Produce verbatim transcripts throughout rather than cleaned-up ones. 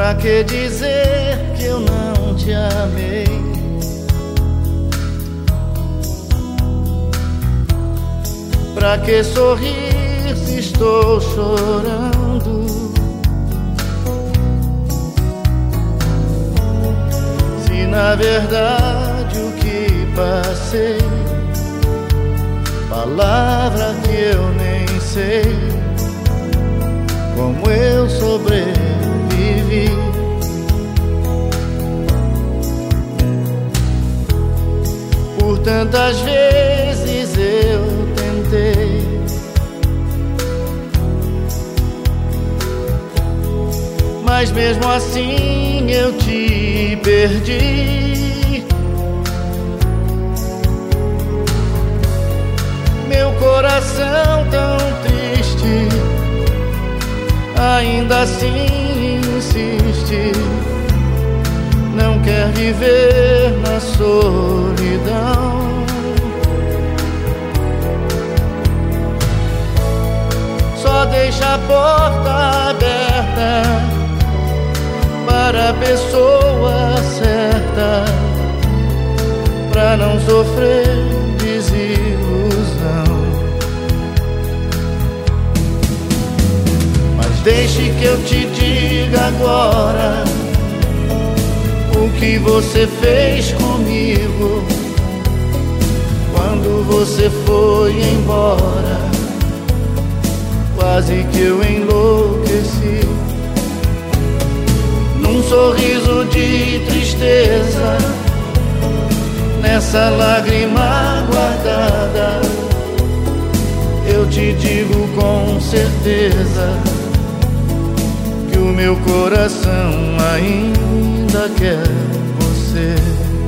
Pra que dizer que eu não te amei? Pra que sorrir se estou chorando? Se na verdade o que passei, palavra que eu nem sei como eu sobrevivi. Por tantas vezes eu tentei, mas mesmo assim eu te perdi. Meu coração tão triste ainda assim insiste, não quer viver na solidão. Só deixa a porta aberta para a pessoa certa, pra não sofrer desilusão. Mas deixe que eu te diga agora o que você fez comigo quando você foi embora. Quase que eu enlouqueci, num sorriso de tristeza, nessa lágrima guardada. Eu te digo com certeza que o meu coração ainda quer você.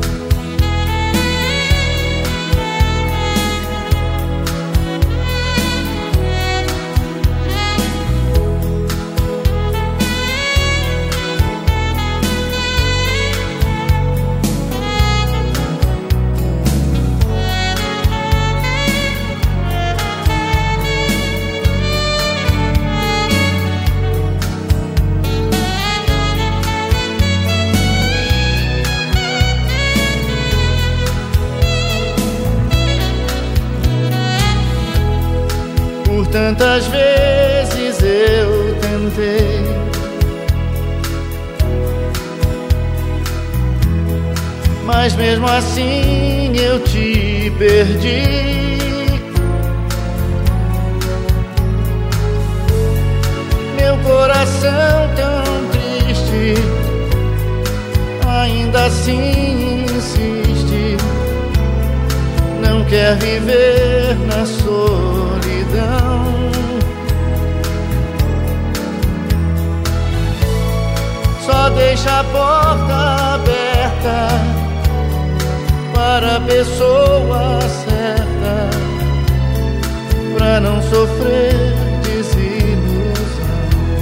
Por tantas vezes eu tentei, mas mesmo assim eu te perdi. Meu coração tão triste ainda assim insiste, não quer viver na solidão. Só deixa a porta aberta para a pessoa certa, pra não sofrer desilusão.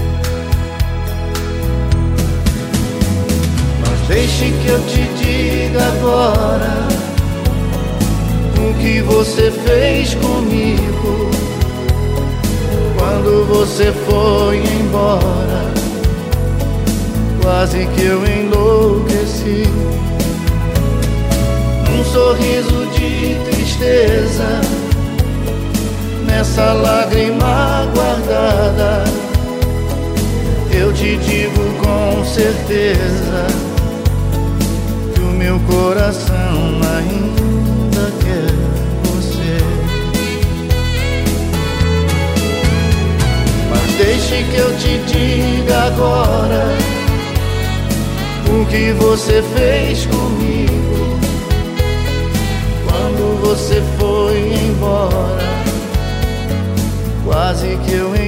Mas deixe que eu te diga agora o que você fez comigo quando você foi embora. Quase que eu enlouqueci, num sorriso de tristeza, nessa lágrima guardada. Eu te digo com certeza que o meu coração ainda quer você. Mas deixe que eu te diga agora o que você fez comigo quando você foi embora. Quase que eu